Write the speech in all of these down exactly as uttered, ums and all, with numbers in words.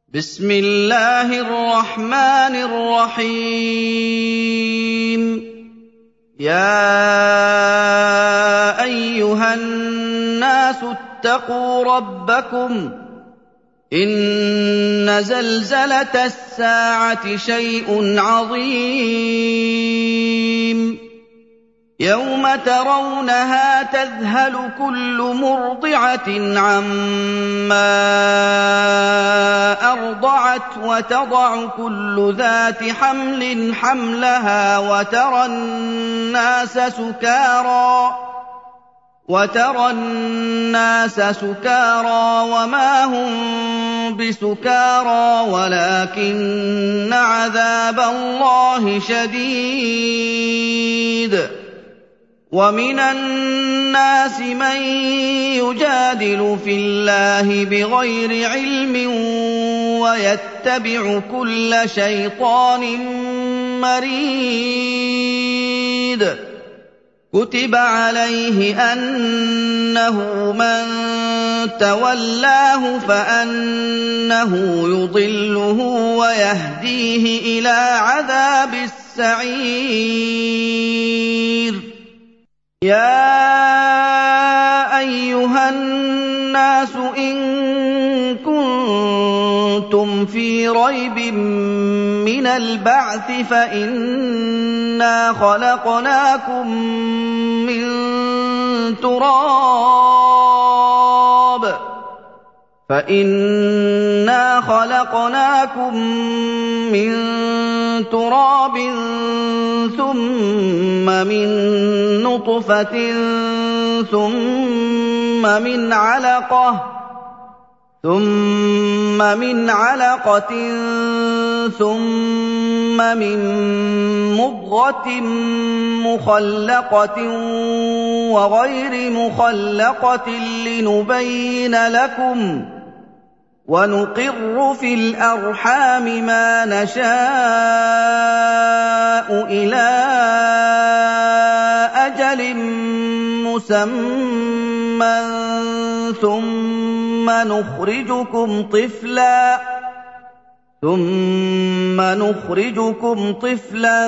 بسم الله الرحمن الرحيم يا أيها الناس اتقوا ربكم إن زلزلة الساعة شيء عظيم يوم ترونها تذهل كل مرضعة عما أرضعت وتضع كل ذات حمل حملها وترى الناس سكارى وترى الناس سكارى وما هم بسكارى ولكن عذاب الله شديد ومن الناس من يجادل في الله بغير علم ويتبع كل شيطان مريد كتب عليه أنه من تولاه فأنه يضله ويهديه إلى عذاب السعير يا أيها الناس إن كنتم في ريب من البعث فإنا خلقناكم من تراب فإنا خلقناكم من تراب ثم من نطفة ثم من علقة ثم من علقة ثم من مضغة مخلقة وغير مخلقة لنبين لكم ونقر في الأرحام ما نشاء إلى أجل مسمى ثم نخرجكم طفلا ثم نخرجكم طفلا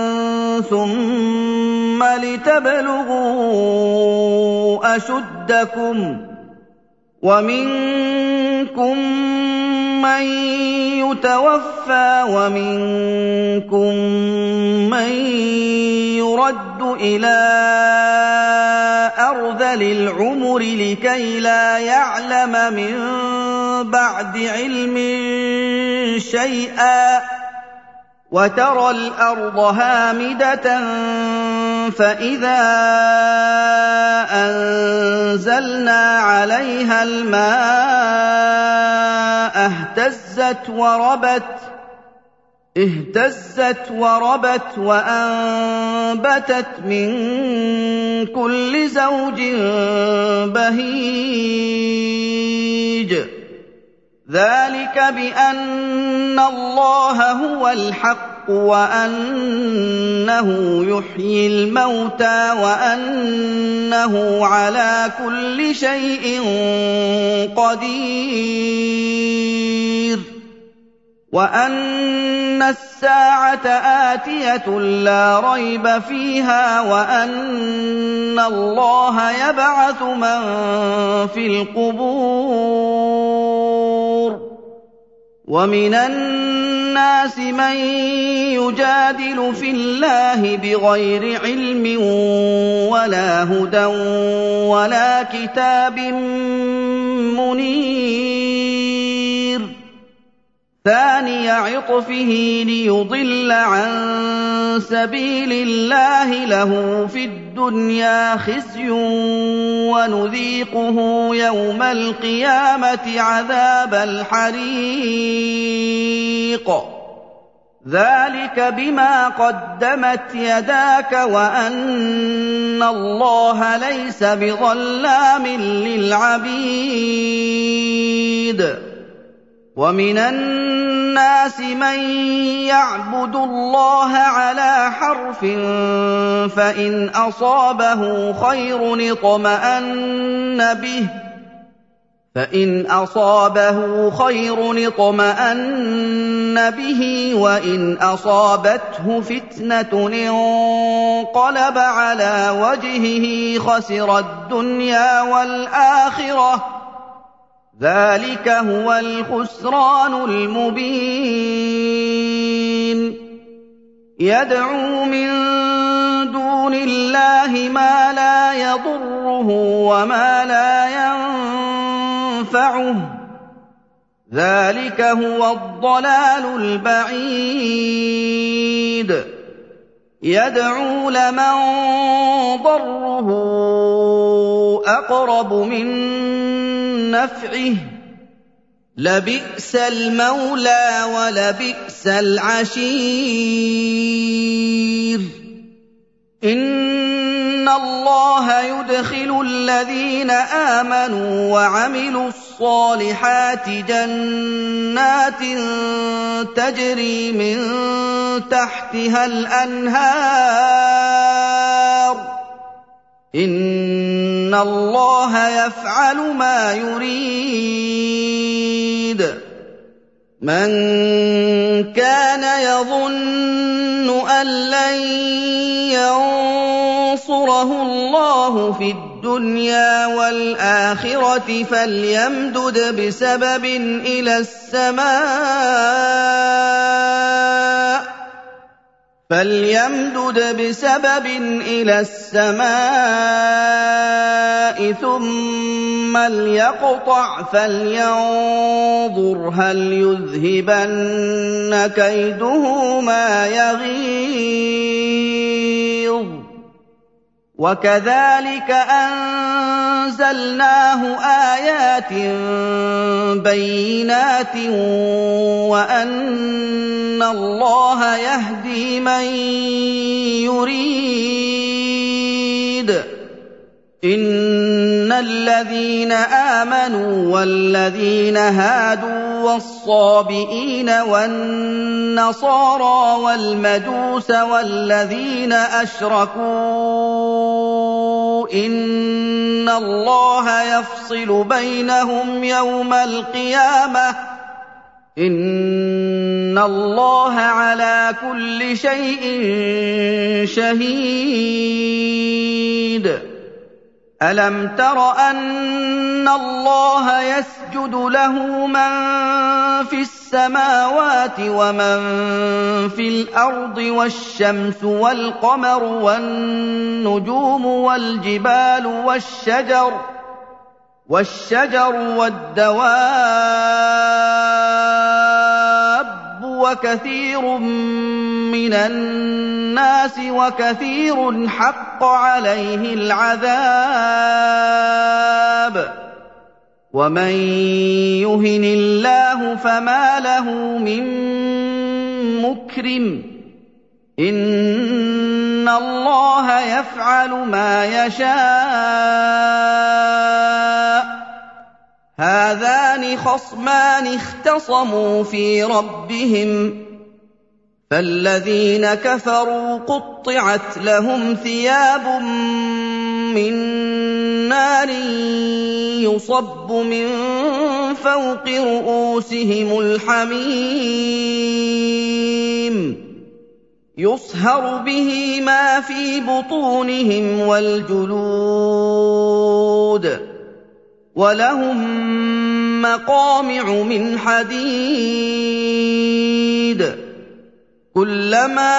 ثم لتبلغوا أشدكم ومنكم من يتوفى ومنكم من يرد إلى أرذل العمر لكي لا يعلم من بعد علم شيئا وترى الأرض هامدة فإذا أنزلنا عليها الماء اهتزت وربت اهتزت وربت وأنبتت من كل زوج بهيج ذلك بأن الله هو الحق وأنه يحيي الموتى وأنه على كل شيء قدير وأن الساعة آتية لا ريب فيها وأن الله يبعث من في القبور ومن الناس من يجادل في الله بغير علم ولا هدى ولا كتاب منير ثاني عطفه ليضل عن سبيل الله له في الدنيا خزي ونذيقه يوم القيامة عذاب الحريق ذلك بما قدمت يداك وأن الله ليس بظلام للعبيد ومن الناس من يعبد الله على حرف فإن أصابه خير اطمأن به فإن أصابه خير اطمأن به وإن أصابته فتنة انقلب على وجهه خسر الدنيا والآخرة ذلك هو الخسران المبين يدعو من دون الله ما لا يضره وما لا ينفعه ذلك هو الضلال البعيد يدعو لمن ضره أقرب من نفعه لبئس المولى ولبئس العشير إن الله يدخل الذين آمنوا وعملوا الصالحات جنات تجري من تحتها الأنهار إن الله يفعل ما يريد من كان يظن أن لن ينصره الله في الدنيا والآخرة فليمدد بسبب إلى السماء فليمدد بسبب إلى السماء ثم ليقطع فلينظر هل يذهبن كيده ما يغيظ وكذلك أنزلناه آيات بينات وأن الله يهدي من يريد إن الذين آمنوا والذين هادوا والصابئين والنصارى والمجوس والذين أشركوا إن الله يفصل بينهم يوم القيامة إن الله على كل شيء شهيد ألم تر أن الله يسجد له من في السماوات ومن في الأرض والشمس والقمر والنجوم والجبال والشجر والشجر والدواب وكثير من الناس وكثير حق عليه العذاب ومن يهن الله فما له من مكرم إن الله يفعل ما يشاء هذان خصمان اختصموا في ربهم فالذين كفروا قطعت لهم ثياب من نار يصب من فوق رؤوسهم الحميم يصهر به ما في بطونهم والجلود ولهم مقامع من حديد كلما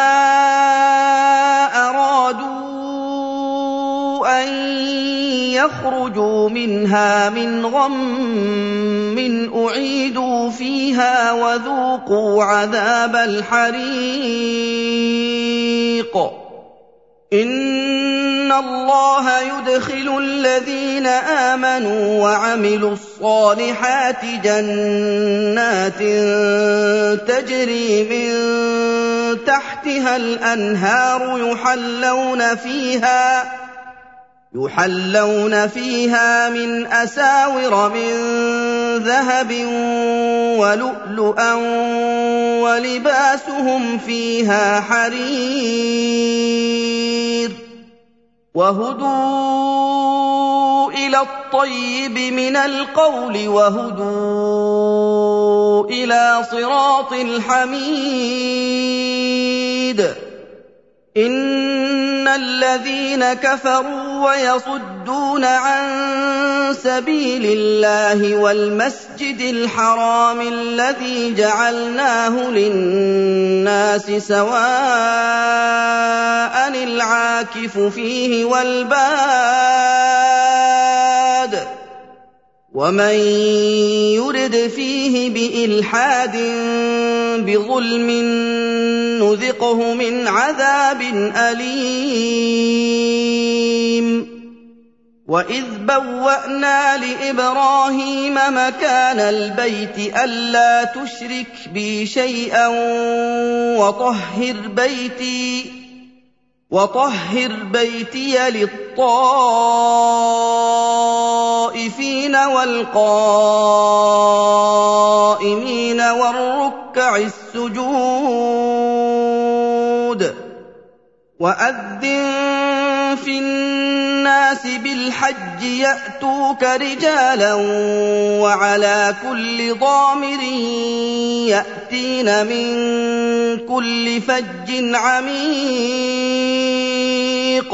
أرادوا أن يخرجوا منها من غم أعيدوا فيها وذوقوا عذاب الحريق إن الله يدخل الذين آمنوا وعملوا الصالحات جنات تجري من تحتها الأنهار يحلون فيها يحلون فيها من أساور من ذهب ولؤلؤا ولباسهم فيها حرير وهدوا إلى الطيب الطيب من القول وهدوا إلى صراط الحميد إن الذين كفروا ويصدون عن سبيل الله والمسجد الحرام الذي جعلناه للناس سواء العاكف فيه والباد ومن يرد فيه بإلحاد بظلم نذقه من عذاب أليم وإذ بوأنا لإبراهيم مكان البيت ألا تشرك بي شيئا وطهر بيتي وطهر بيتي للطائفين والقائمين والركع السجود وأذن في الناس بالحج يأتوك رجالا وعلى كل ضامر يأتين من كل فج عميق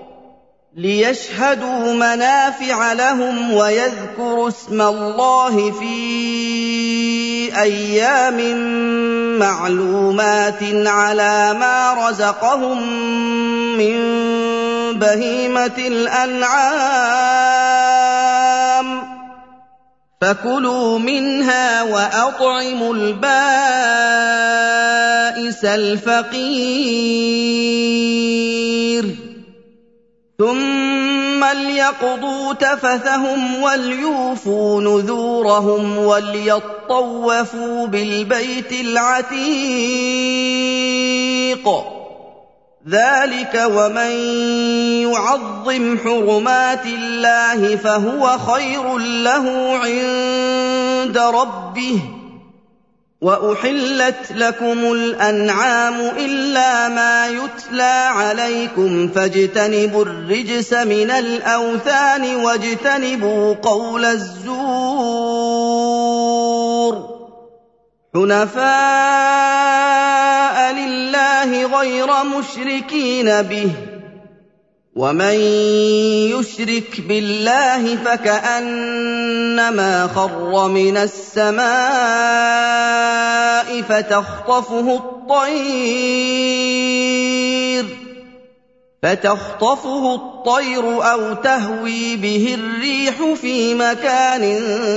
ليشهدوا منافع لهم ويذكروا اسم الله في أيام معلومات على ما رزقهم من بهيمة الأنعام فكلوا منها وأطعموا البائس الفقير ثم ليقضوا تفثهم وليوفوا نذورهم وليطوفوا بالبيت العتيق ذلك ومن يعظم حرمات الله فهو خير له عند ربه وأحلت لكم الأنعام إلا ما يتلى عليكم فاجتنبوا الرجس من الأوثان واجتنبوا قول الزور حنفاء لله غير مشركين به ومن يشرك بالله فكأنما خر من السماء فتخطفه الطير فتخطفه الطير أو تهوي به الريح في مكان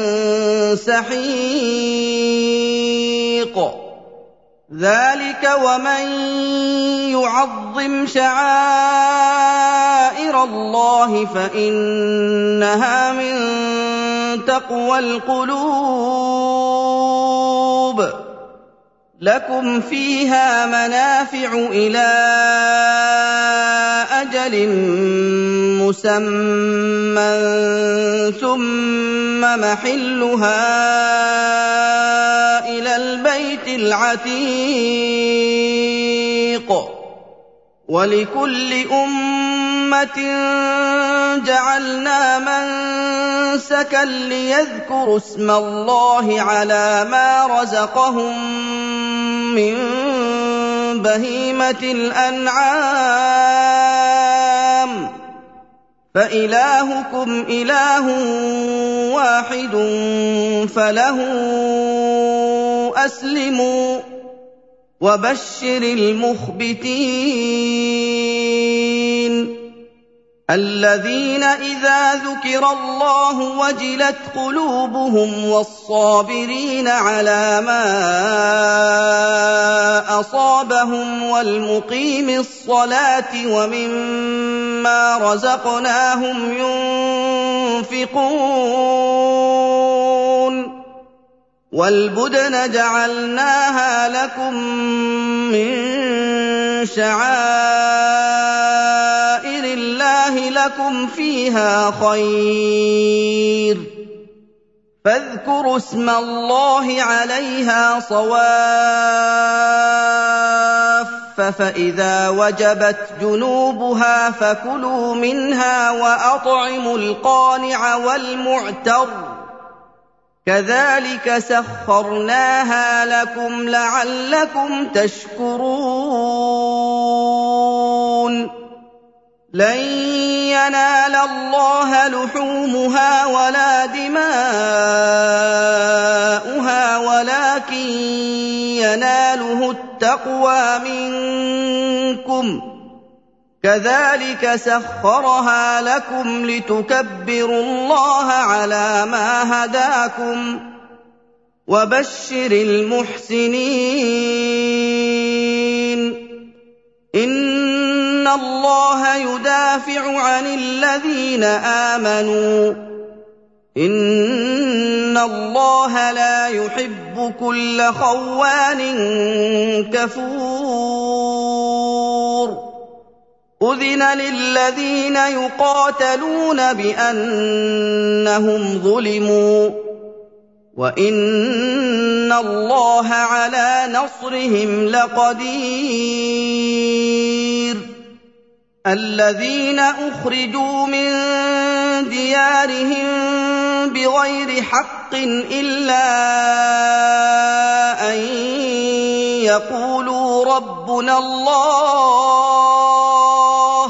سحيق ذلك ومن يعظم شعائر الله فإنها من تقوى القلوب لكم فيها منافع إلى أجل مسمى ثم محلها إلى البيت العتيق ولكل أمة جعلنا منسكا ليذكروا اسم الله على ما رزقهم من بهيمة الأنعام فإلهكم إله واحد فله أسلموا وبشر المخبتين الذين إذا ذكر الله وجلت قلوبهم والصابرين على ما أصابهم والمقيم الصلاة ومما رزقناهم ينفقون والبدن جعلناها لكم من شعائر الله لكم فيها خير فاذكروا اسم الله عليها صواف فإذا وجبت جنوبها فكلوا منها وأطعموا القانع والمعتر كذلك سخرناها لكم لعلكم تشكرون لن ينال الله لحومها ولا دماؤها ولكن يناله التقوى منكم كذلك سخرها لكم لتكبروا الله على ما هداكم وبشر المحسنين إن الله يدافع عن الذين آمنوا إن الله لا يحب كل خوان كفور أذن للذين يقاتلون بأنهم ظلموا وإن الله على نصرهم لقدير الذين أخرجوا من ديارهم بغير حق إلا أن يقولوا ربنا الله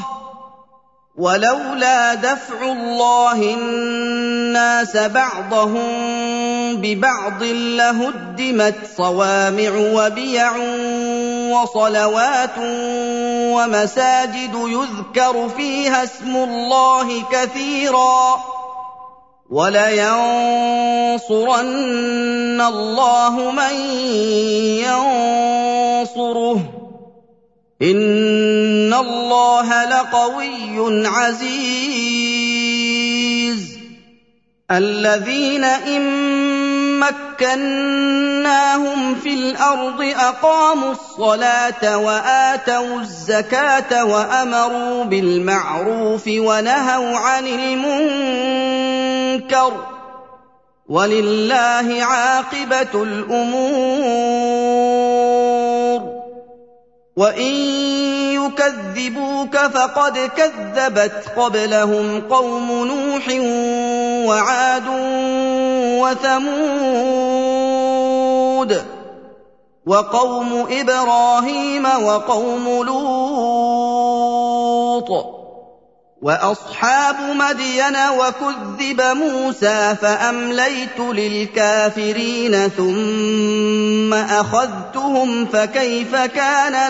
ولولا دفع الله الناس بعضهم ببعض لهدمت صوامع وبيع وصلوات ومساجد يذكر فيها اسم الله كثيرا ولينصرن الله من ينصره إن الله لقوي عزيز الذين إن مكناهم في الأرض أقاموا الصلاة وآتوا الزكاة وأمروا بالمعروف ونهوا عن المنكر ولله عاقبة الأمور وإن يكذبوك فقد كذبت قبلهم قوم نوح وعاد وثمود وقوم إبراهيم وقوم لوط وأصحاب مدين وكذب موسى فأمليت للكافرين ثم أخذتهم فكيف كان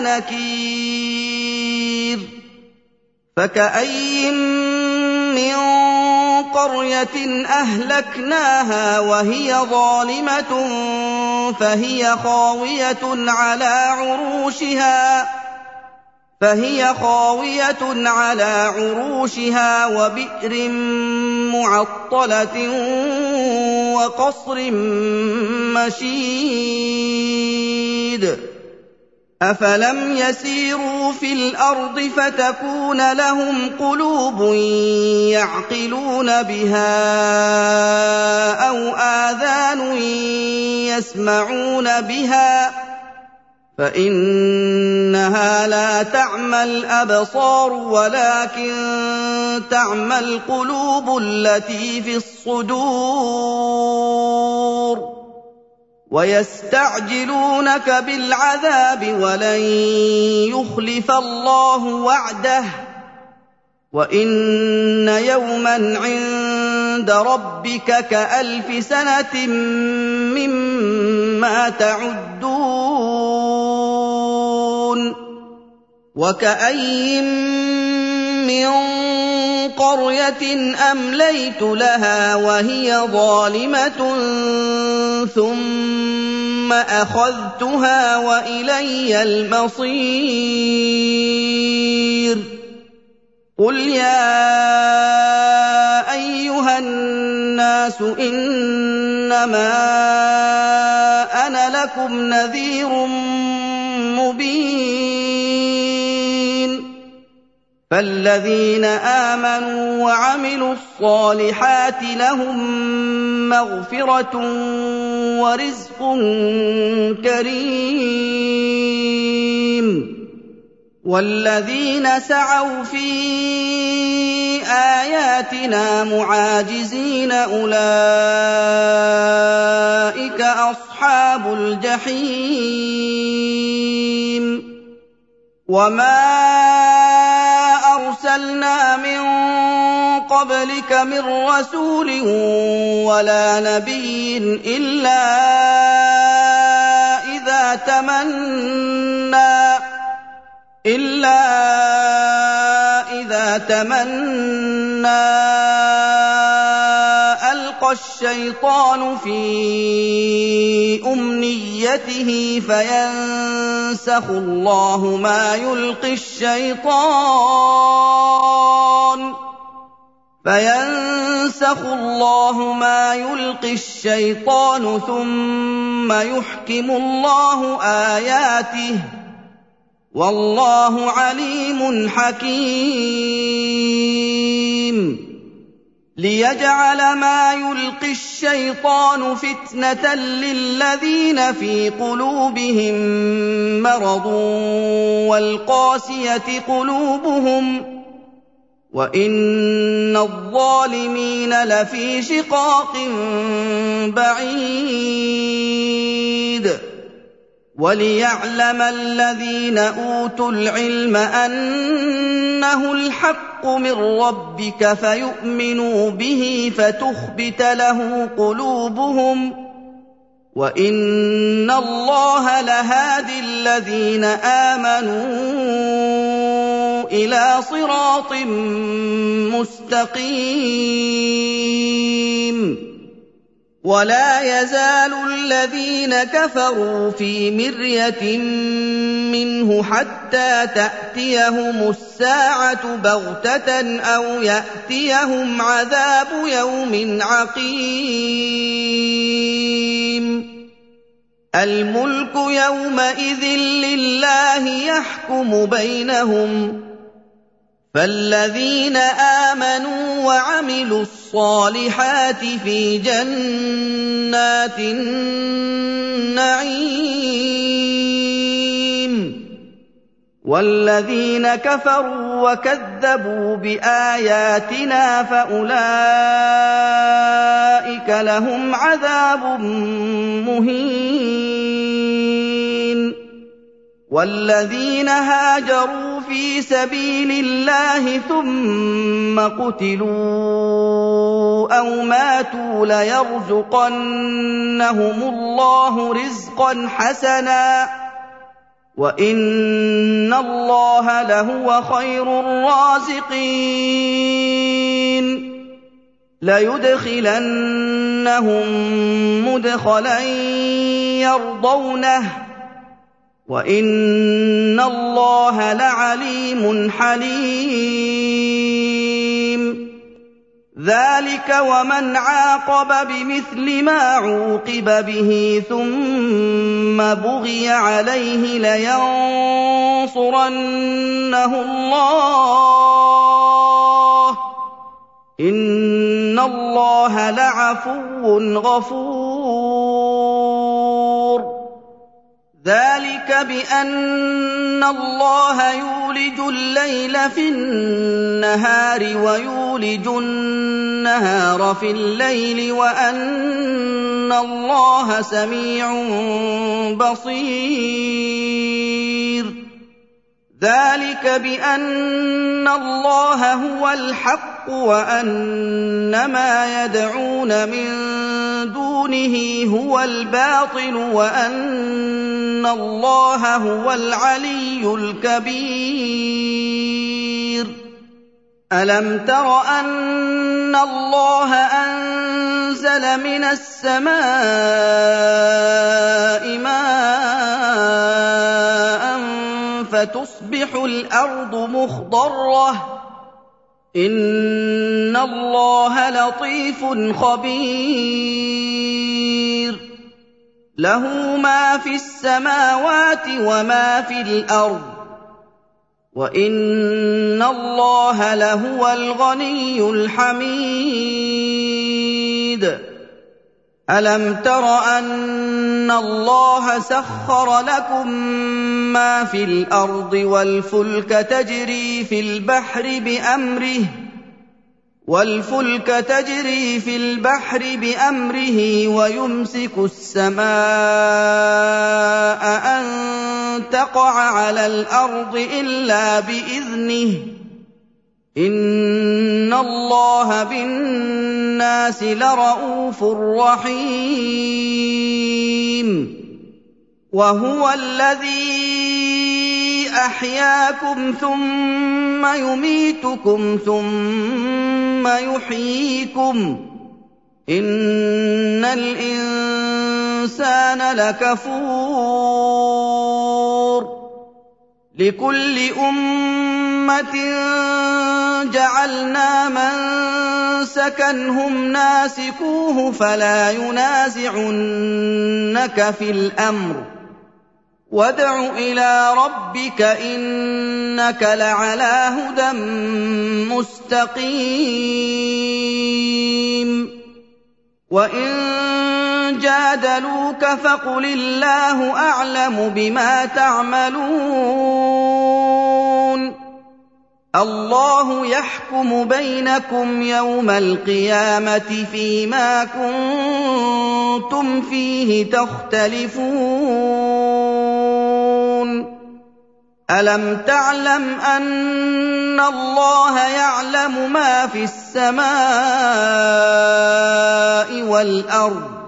نكير فكأي من قرية أهلكناها وهي ظالمة فهي خاوية على عروشها فهي خاوية على عروشها وبئر معطلة وقصر مشيد أفلم يسيروا في الأرض فتكون لهم قلوب يعقلون بها أو آذان يسمعون بها فإنها لا تعمى الأبصار ولكن تعمى القلوب التي في الصدور ويستعجلونك بالعذاب ولن يخلف الله وعده وإن يوما عند ربك كألف سنة مما تعدون وكأي من قرية أمليت لها وهي ظالمة ثم أخذتها وإلي المصير قل يا أيها الناس إنما أنا لكم نذير مبين فالذين آمنوا وعملوا الصالحات لهم مغفرة ورزق كريم وَالَّذِينَ سَعَوْا فِي آيَاتِنَا مُعَاجِزِينَ أُولَٰئِكَ أَصْحَابُ الْجَحِيمِ وَمَا أَرْسَلْنَا مِن قَبْلِكَ مِن رَّسُولٍ وَلَا نَبِيٍّ إِلَّا إِذَا تَمَنَّىٰ إِلَّا إِذَا تَمَنَّىٰ أَلْقَى الشَّيْطَانُ فِي أُمْنِيَّتِهِ فَيَنسَخُ اللَّهُ مَا يُلْقِي الشَّيْطَانُ فَيَنسَخُ اللَّهُ مَا يُلْقِي الشَّيْطَانُ ثُمَّ يُحْكِمُ اللَّهُ آيَاتِهِ وَاللَّهُ عَلِيمٌ حَكِيمٌ لِيَجْعَلَ مَا يُلْقِي الشَّيْطَانُ فِتْنَةً لِّلَّذِينَ فِي قُلُوبِهِم مَّرَضٌ وَالْقَاسِيَةِ قُلُوبُهُمْ وَإِنَّ الظَّالِمِينَ لَفِي شِقَاقٍ بَعِيدٍ وَلِيَعْلَمَ الَّذِينَ أُوتُوا الْعِلْمَ أَنَّهُ الْحَقُّ مِن رَّبِّكَ فَيُؤْمِنُوا بِهِ فَتُخْبِتَ لَهُ قُلُوبُهُمْ وَإِنَّ اللَّهَ لَهَادِي الَّذِينَ آمَنُوا إِلَىٰ صِرَاطٍ مُّسْتَقِيمٍ وَلَا يَزَالُ الَّذِينَ كَفَرُوا فِي مِرْيَةٍ مِّنْهُ حَتَّىٰ تَأْتِيَهُمُ السَّاعَةُ بَغْتَةً أَوْ يَأْتِيَهُمْ عَذَابُ يَوْمٍ عَقِيمٍ الْمُلْكُ يَوْمَئِذٍ لِّلَّهِ يَحْكُمُ بَيْنَهُمْ فَالَّذِينَ آمَنُوا وَعَمِلُوا الصَّالِحَاتِ فِي جَنَّاتِ النَّعِيمِ وَالَّذِينَ كَفَرُوا وَكَذَّبُوا بِآيَاتِنَا فَأُولَٰئِكَ لَهُمْ عَذَابٌ مُّهِينٌ وَالَّذِينَ هَاجَرُوا فِي سَبِيلِ اللَّهِ ثُمَّ قُتِلُوا أَوْ مَاتُوا لَيَرْزُقَنَّهُمُ اللَّهُ رِزْقًا حَسَنًا وَإِنَّ اللَّهَ لَهُوَ خَيْرُ الرَّازِقِينَ لَيُدْخِلَنَّهُم مُّدْخَلًا يَرْضَوْنَهُ وَإِنَّ اللَّهَ لَعَلِيمٌ حَلِيمٌ ذَٰلِكَ وَمَنْ عَاقَبَ بِمِثْلِ مَا عُوقِبَ بِهِ ثُمَّ بُغِيَ عَلَيْهِ لَيَنصُرَنَّهُ اللَّهُ ۗ إِنَّ اللَّهَ لَعَفُوٌّ غَفُورٌ ذَٰلِكَ بِأَنَّ اللَّهَ يُولِجُ اللَّيْلَ فِي النَّهَارِ وَيُولِجُ النَّهَارَ فِي اللَّيْلِ وَأَنَّ اللَّهَ سَمِيعٌ بَصِيرٌ ذَٰلِكَ بِأَنَّ اللَّهَ هُوَ الْحَقُّ وَأَنَّ مَا يَدْعُونَ مِن دُونِهِ هُوَ الْبَاطِلُ وَأَنَّ اللَّهَ هُوَ الْعَلِيُّ الْكَبِيرُ أَلَمْ تَرَ أَنَّ اللَّهَ أَنزَلَ مِنَ السَّمَاءِ مَاءً فَتُصْبِحُ الْأَرْضُ مُخْضَرَّةً ۗ إِنَّ اللَّهَ لَطِيفٌ خَبِيرٌ لَهُ مَا فِي السَّمَاوَاتِ وَمَا فِي الْأَرْضِ ۗ وَإِنَّ اللَّهَ لَهُوَ الْغَنِيُّ الْحَمِيدُ أَلَمْ تَرَ أَنَّ اللَّهَ سَخَّرَ لَكُم مَّا فِي الْأَرْضِ وَالْفُلْكَ تَجْرِي فِي الْبَحْرِ بِأَمْرِهِ وَالْفُلْكَ تَجْرِي فِي الْبَحْرِ بِأَمْرِهِ وَيُمْسِكُ السَّمَاءَ أَن تَقَعَ عَلَى الْأَرْضِ إِلَّا بِإِذْنِهِ ۗ إِنَّ اللَّهَ بِالنَّاسِ لَرَءُوفٌ رَّحِيمٌ وَهُوَ الَّذِي أَحْيَاكُمْ ثُمَّ يُمِيتُكُمْ ثُمَّ يُحْيِيكُمْ ۗ إِنَّ الْإِنسَانَ لَكَفُورٌ لِكُلِّ أُمَّةٍ جَعَلْنَا مَنسَكًا هُمْ نَاسِكُوهُ فَلَا يُنَازِعُنَّكَ فِي الْأَمْرِ ۚ وَادْعُ إِلَىٰ رَبِّكَ إِنَّكَ لَعَلَىٰ هُدًى مُّسْتَقِيمٍ وَإِن جَادَلُوكَ فَقُلِ اللَّهُ أَعْلَمُ بِمَا تَعْمَلُونَ اللَّهُ يَحْكُمُ بَيْنَكُمْ يَوْمَ الْقِيَامَةِ فِيمَا كُنتُمْ فِيهِ تَخْتَلِفُونَ أَلَمْ تَعْلَمْ أَنَّ اللَّهَ يَعْلَمُ مَا فِي السَّمَاءِ وَالْأَرْضِ ۚ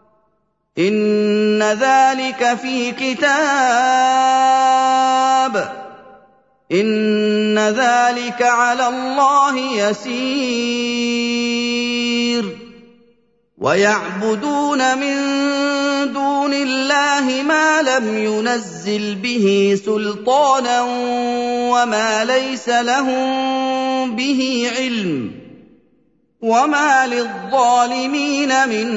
إِنَّ ذَٰلِكَ فِي كِتَابٍ ۚ إِنَّ ذَٰلِكَ عَلَى اللَّهِ يَسِيرٌ وَيَعْبُدُونَ مِن دُونِ اللَّهِ مَا لَمْ يُنَزِّلْ بِهِ سُلْطَانًا وَمَا لَيْسَ لَهُم بِهِ عِلْمٌ ۗ وَمَا لِلظَّالِمِينَ مِن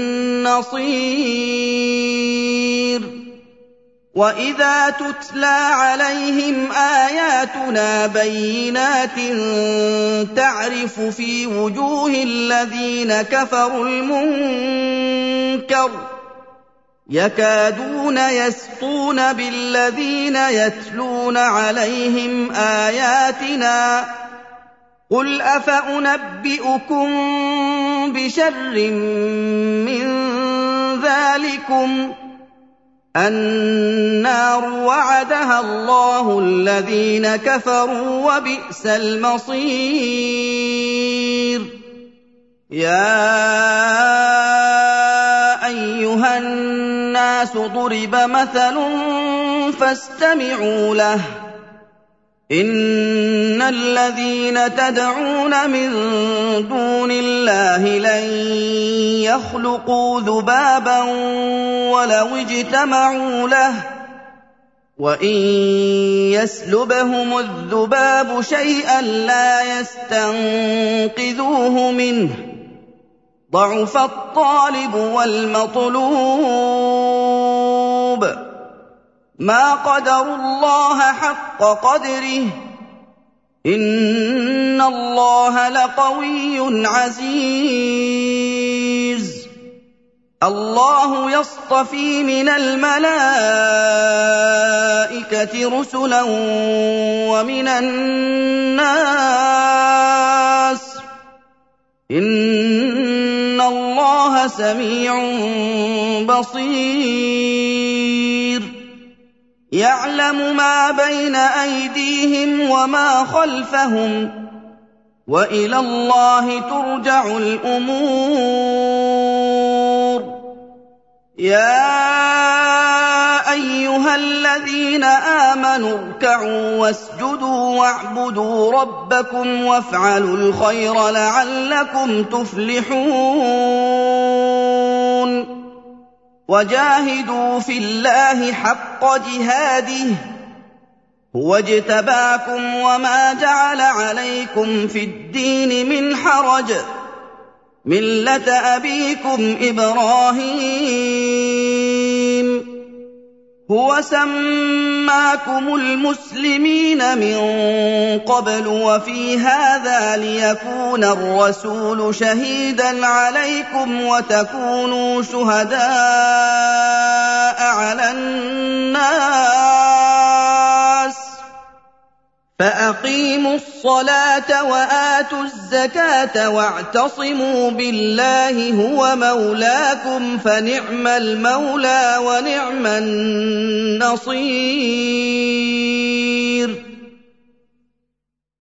نَّصِيرٍ وَإِذَا تُتْلَىٰ عَلَيْهِمْ آيَاتُنَا بَيِّنَاتٍ تَعْرِفُ فِي وُجُوهِ الَّذِينَ كَفَرُوا الْمُنكَرَ يَكَادُونَ يَسْطُونَ بِالَّذِينَ يَتْلُونَ عَلَيْهِمْ آيَاتِنَا ۗ قُلْ أَفَأُنَبِّئُكُم بِشَرٍّ مِّن ذَٰلِكُمْ ۗ النَّارُ وَعَدَهَا اللَّهُ الَّذِينَ كَفَرُوا ۖ وَبِئْسَ الْمَصِيرُ يَا أَيُّهَا النَّاسُ ضُرِبَ مَثَلٌ فَاسْتَمِعُوا لَهُ ۚ إِنَّ الَّذِينَ تَدْعُونَ مِن دُونِ اللَّهِ لَن يَخْلُقُوا ذُبَابًا وَلَوِ اجْتَمَعُوا لَهُ ۖ وَإِن يَسْلُبْهُمُ الذُّبَابُ شَيْئًا لَّا يَسْتَنقِذُوهُ مِنْهُ ۚ ضَعُفَ الطَّالِبُ وَالْمَطْلُوبُ مَا قَدَرُوا اللَّهَ حَقَّ قَدْرِهِ ۗ إِنَّ اللَّهَ لَقَوِيٌّ عَزِيزٌ اللَّهُ يَصْطَفِي مِنَ الْمَلَائِكَةِ رُسُلًا وَمِنَ النَّاسِ ۚ إِنَّ اللَّهَ سَمِيعٌ بَصِيرٌ يَعْلَمُ مَا بَيْنَ أَيْدِيهِمْ وَمَا خَلْفَهُمْ ۗ وَإِلَى اللَّهِ تُرْجَعُ الْأُمُورُ يَا أَيُّهَا الَّذِينَ آمَنُوا ارْكَعُوا وَاسْجُدُوا وَاعْبُدُوا رَبَّكُمْ وَافْعَلُوا الْخَيْرَ لَعَلَّكُمْ تُفْلِحُونَ وَجَاهِدُوا فِي اللَّهِ حَقَّ جِهَادِهِ ۚ هُوَ اجْتَبَاكُمْ وَمَا جَعَلَ عَلَيْكُمْ فِي الدِّينِ مِنْ حَرَجٍ ۚ مِّلَّةَ أَبِيكُمْ إِبْرَاهِيمَ هُوَ سَمَّاكُمُ الْمُسْلِمِينَ مِن قَبْلُ وَفِي هَٰذَا لِيَكُونَ الرَّسُولُ شَهِيدًا عَلَيْكُمْ وَتَكُونُوا شُهَدَاءَ عَلَى النَّاسِ ۚ فَأَقِيمُوا الصَّلَاةَ وَآتُوا الزَّكَاةَ وَاعْتَصِمُوا بِاللَّهِ هُوَ مَوْلَاكُمْ فَنِعْمَ الْمَوْلَىٰ وَنِعْمَ النَّصِيرُ